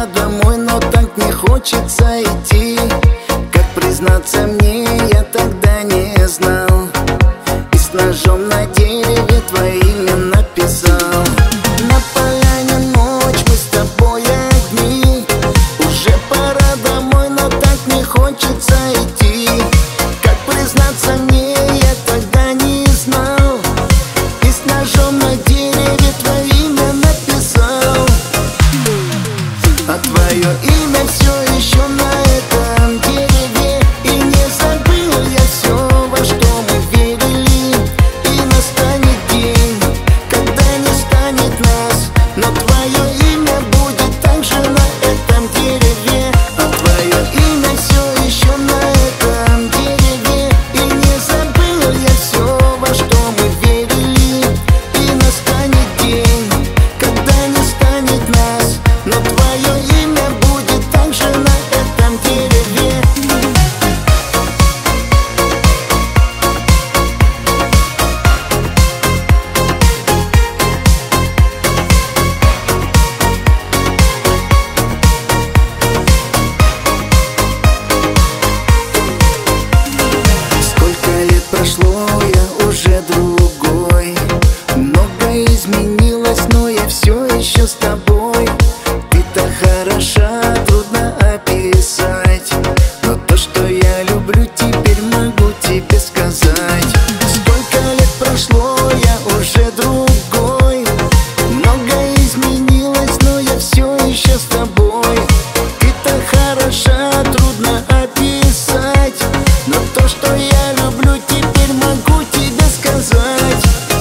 домой, но так не хочется идти. Как признаться мне, я тогда не знал, и с ножом на дереве твое имя написал. На поляне ночь, мы с тобой одни. Уже пора домой, но так не хочется идти. Как признаться мне, я тогда не знал, и с ножом на дереве твое имя написал. А твое имя все еще на этом дереве, и не забыл я все, во что мы верили. И настанет день, когда не станет нас, но твое имя будет также на этом дереве. А твое имя все еще на этом дереве, и не забыл я все, во что мы верили. И настанет день, когда не станет нас, но твое имя будет также на этом дереве. Сколько лет прошло, я уже другой. Многое изменилось, но я все еще с тобой. Ты так хороша, трудно описать, но то, что я люблю, теперь могу тебе сказать. Сколько лет прошло, я уже другой. Многое изменилось, но я все еще с тобой. Ты так хороша, трудно описать, но то, что я люблю, теперь могу тебе сказать.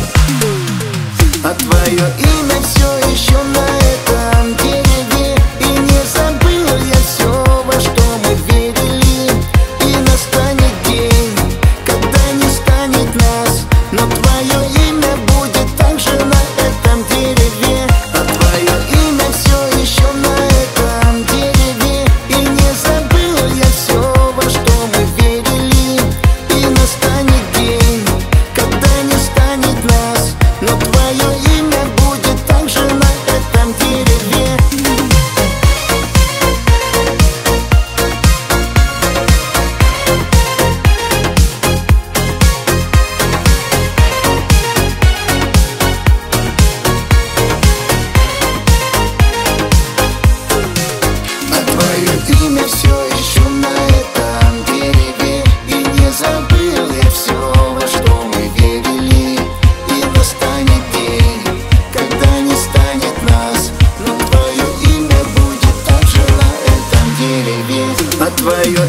А твое имя все еще на этом дереве, и не забыл я все, во что мы верили. И настанет день, когда не станет нас, но твое имя будет также на этом дереве. А твое имя все еще на этом дереве, и не забыл я все, во что мы верили. И настанет день, когда не станет нас, но твое имя будет также на этом дереве. А твое имя все еще на этом дереве, и не забыл я все, во что мы верили. И настанет день, когда не станет нас, но твое имя будет также на этом дереве. А твое